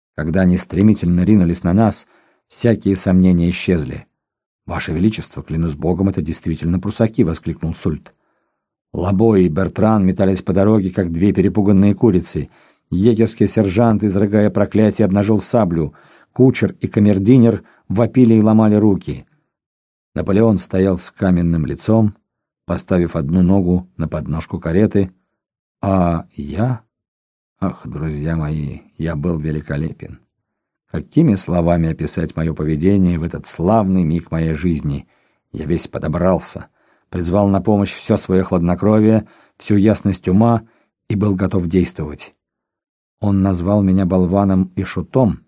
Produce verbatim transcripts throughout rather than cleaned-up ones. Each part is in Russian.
Когда они стремительно ринулись на нас, всякие сомнения исчезли. «Ваше Величество, клянусь Богом, это действительно прусаки!» — воскликнул Сульт. Лабо и Бертран метались по дороге, как две перепуганные курицы. Егерский сержант, изрыгая проклятие, обнажил саблю. Кучер и камердинер вопили и ломали руки. Наполеон стоял с каменным лицом, поставив одну ногу на подножку кареты, а я... Ах, друзья мои, я был великолепен. Какими словами описать мое поведение в этот славный миг моей жизни? Я весь подобрался, призвал на помощь все свое хладнокровие, всю ясность ума и был готов действовать. Он назвал меня болваном и шутом.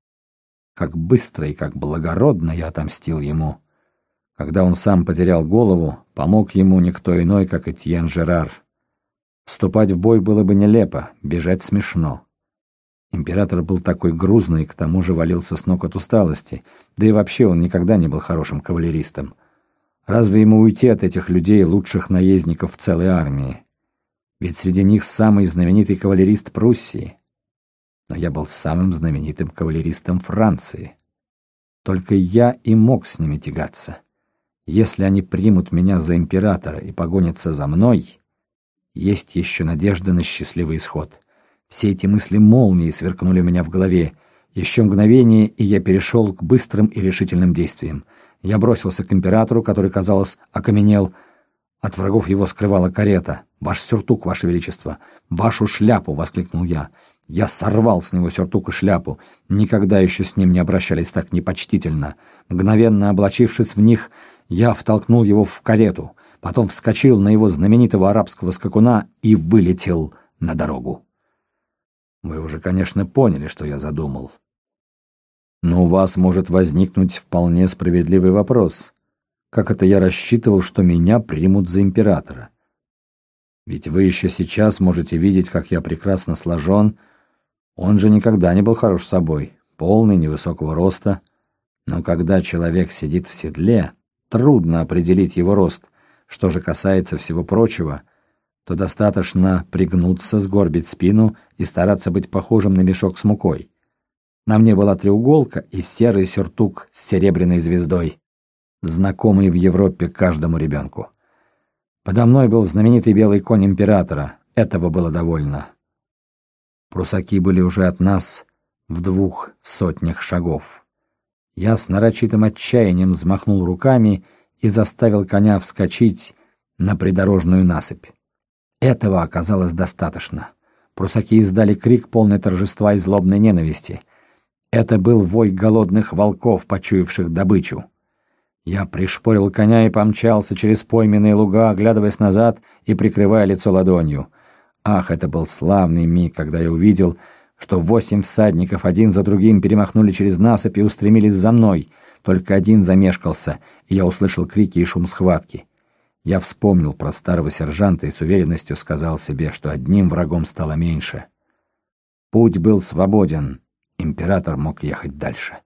Как быстро и как благородно я отомстил ему. Когда он сам потерял голову, помог ему никто иной, как Этьен Жерар. Вступать в бой было бы нелепо, бежать смешно. Император был такой грузный, к тому же валился с ног от усталости, да и вообще он никогда не был хорошим кавалеристом. Разве ему уйти от этих людей, лучших наездников в целой армии? Ведь среди них самый знаменитый кавалерист Пруссии. Но я был самым знаменитым кавалеристом Франции. Только я и мог с ними тягаться. Если они примут меня за императора и погонятся за мной, есть еще надежда на счастливый исход. Все эти мысли молнией сверкнули у меня в голове. Еще мгновение, и я перешел к быстрым и решительным действиям. Я бросился к императору, который, казалось, окаменел. От врагов его скрывала карета. «Ваш сюртук, Ваше Величество! Вашу шляпу!» — воскликнул я. Я сорвал с него сюртук и шляпу. Никогда еще с ним не обращались так непочтительно. Мгновенно облачившись в них, я втолкнул его в карету, потом вскочил на его знаменитого арабского скакуна и вылетел на дорогу. Вы уже, конечно, поняли, что я задумал. Но у вас может возникнуть вполне справедливый вопрос. Как это я рассчитывал, что меня примут за императора? Ведь вы еще сейчас можете видеть, как я прекрасно сложен. Он же никогда не был хорош собой, полный, невысокого роста. Но когда человек сидит в седле, трудно определить его рост. Что же касается всего прочего, то достаточно пригнуться, сгорбить спину и стараться быть похожим на мешок с мукой. На мне была треуголка и серый сюртук с серебряной звездой, знакомый в Европе каждому ребенку. Подо мной был знаменитый белый конь императора. Этого было довольно. Прусаки были уже от нас в двух сотнях шагов. Я с нарочитым отчаянием взмахнул руками и заставил коня вскочить на придорожную насыпь. Этого оказалось достаточно. Прусаки издали крик, полный торжества и злобной ненависти. Это был вой голодных волков, почуявших добычу. Я пришпорил коня и помчался через пойменные луга, оглядываясь назад и прикрывая лицо ладонью. Ах, это был славный миг, когда я увидел, что восемь всадников один за другим перемахнули через насыпь и устремились за мной. Только один замешкался, и я услышал крики и шум схватки. Я вспомнил про старого сержанта и с уверенностью сказал себе, что одним врагом стало меньше. Путь был свободен, император мог ехать дальше.